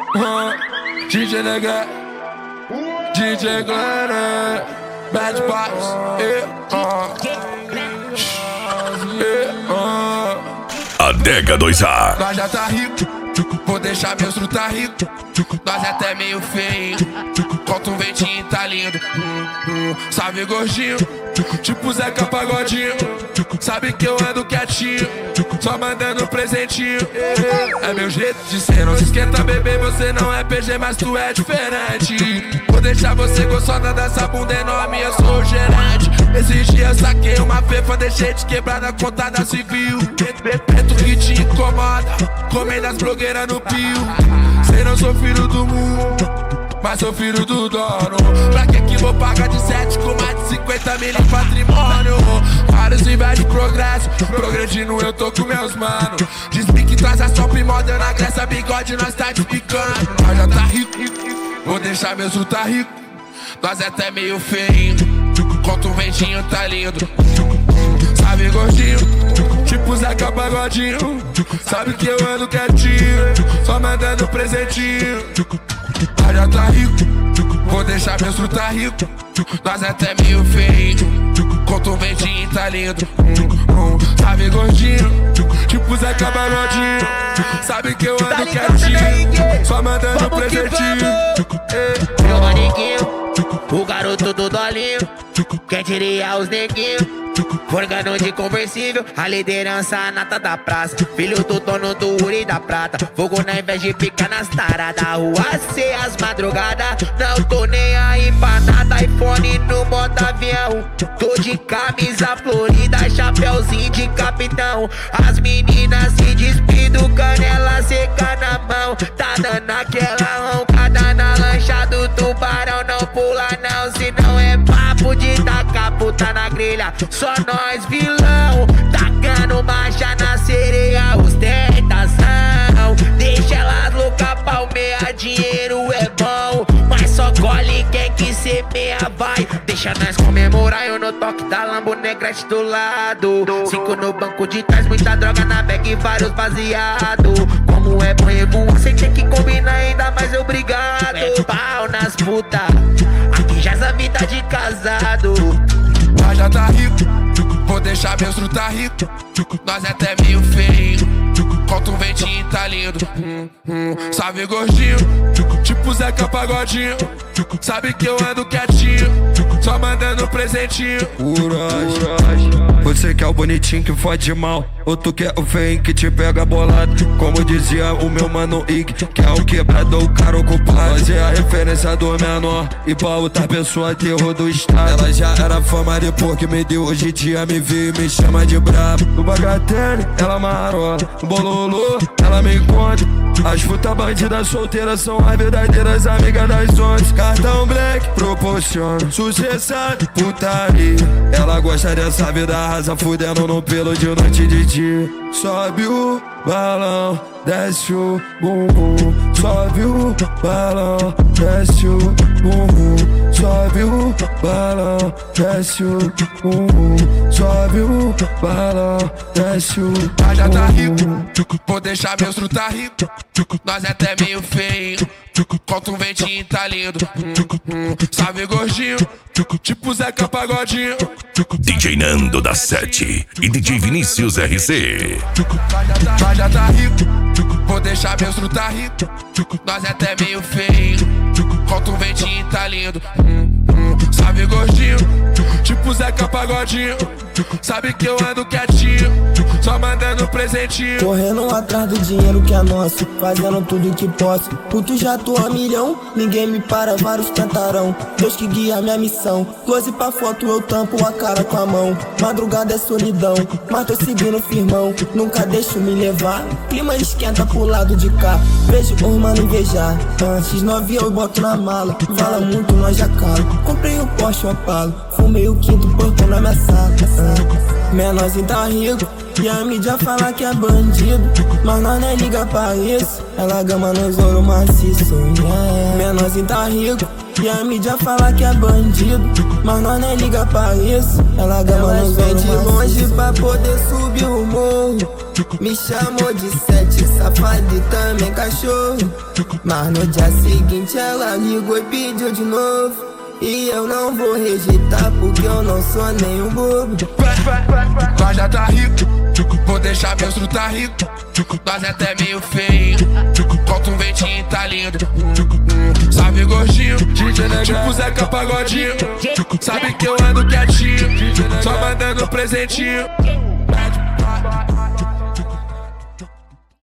DJ Negué, DJ Glenn, Bad Vibes, Adega 2A. Nós já tá rico, vou deixar meus truta tá rico. Nós é até meio feio, conta um ventinho tá lindo. Sabe gordinho, tipo Zeca Pagodinho. Sabe que eu ando quietinho, só mandando presentinho. É meu jeito de ser, não se esquenta bebê. Você não é PG, mas tu é diferente. Vou deixar você gostando dessa bunda enorme, eu sou o gerente. Esses dias saquei uma fefa, deixei de quebrar na conta da civil. Preto que te incomoda, comendo as blogueiras no pio. Sei não sou filho do mundo, mas sou filho do dono. Pra que vou pagar de 7 com mais de 50 mil em patrimônio? Vários níveis de progresso, progredindo eu tô com meus mano. Diz-me que traz a sopa moda na Grécia, bigode nós tá edificando. Nós já tá rico, vou deixar meus truta tá rico. Nós é até meio feio, conta um ventinho tá lindo. Sabe gordinho, tipo Zeca Pagodinho. Sabe que eu ando quietinho, só mandando presentinho. Nós já tá rico, vou deixar meus truta tá rico. Nós é até meio feio, conta um ventinho tá lindo. Sabe gordinho, tipo Zeca Pagodinho. Sabe que eu ando quietinho, só mandando presentinho. Meu manequinho, o garoto do dolinho, quem diria os neguinhos, forgando de conversível, a liderança nata da praça. Filho do dono do ouro e da prata, fogo na inveja de picar nas taradas. Rua C, as madrugadas, não tô nem aí pra nada. iPhone no modo avião, tô de camisa florida, chapéuzinho de capitão. As meninas se despido, canela seca na mão. Tá dando aquela roncada na lancha do tubarão. Não pula não, se não é papo de tacar puta na grelha. Só nós vilão, tacando marcha na sereia, ostentação. Deixa elas louca, palmeia, dinheiro é bom, mas só colhe quem que semeia vai. Deixa nós comemorar, eu no toque da Lambo Negrete do lado. 5 no banco de trás, muita droga na bag e vários baseado. Como é bom revoar, sem ter que combinar, ainda mais obrigado. Mete pau nas puta, aqui já é vida de casado. Nós já tá rico, vou deixar meus truta tá rico. Nós é até meio feio, conta um ventinho tá lindo. Sabe gordinho, tipo Zeca Pagodinho. Sabe que eu ando quietinho, só mandando presentinho. Você que é o bonitinho que fode mal, ou tu quer o feio que te pega bolado. Como dizia o meu mano Ig, que é o quebrador, o cara ocupado. Fazer a referência do menor e pra outra pessoa terror do estado. Ela já era fama depois que me deu, hoje em dia me vê e me chama de brabo. No bagatelle, ela marola, no bololô, ela me encontra. As putas bandidas solteiras são as verdadeiras amigas das 11. Cartão black proporciona sucesso, putaria. Ela gosta dessa vida rasa, fudendo no pelo de noite e de dia. Sobe o balão, desce o bumbum. Sobe o balão, desce o bumbum. Sobe o balão, desce o bumbum. Sobe o balão, desce o bumbum. Nós já tá rico, vou deixar meus truta tá rico. Nós é até meio feio, conta um ventinho tá lindo. Sabe gordinho, tipo Zeca Pagodinho. DJ Nando da 7 e DJ Vinícius RC. Nós já tá rico, vou deixar meus truta tá rico. Nós é até meio feio, conta um ventinho tá lindo. Sabe gordinho, tipo Zeca Pagodinho. Sabe que eu ando quietinho, só mandando presentinho. Correndo atrás do dinheiro que é nosso, fazendo tudo que posso. Puto já tô a milhão, ninguém me para, vários cantarão. Deus que guia minha missão, close pra foto eu tampo a cara com a mão. Madrugada é solidão, mas tô seguindo firmão. Nunca deixo me levar, clima esquenta pro lado de cá. Vejo os mano invejar, X9 eu boto na mala. Fala muito, nós já cala. Comprei um Porsche, um Apalo, fumei o quinto portão na minha sala. Menorzinho tá rico, e a mídia fala que é bandido, mas nós nem liga pra isso. Ela gama nos ouro maciço, yeah. Menorzinho tá rico, E a mídia fala que é bandido, mas nós nem liga pra isso. Ela gama vem de longe pra poder subir o morro. Me chamou de 7, safado e também cachorro. Mas no dia seguinte ela ligou e pediu de novo. E eu não vou rejeitar porque eu não sou nenhum bobo. Nós já tá rico, vou deixar meus truta tá rico. Nós é até meio feio, conta um ventinho tá lindo. Sabe gordinho, tipo Zeca Pagodinho. Sabe que eu ando quietinho, só mandando presentinho.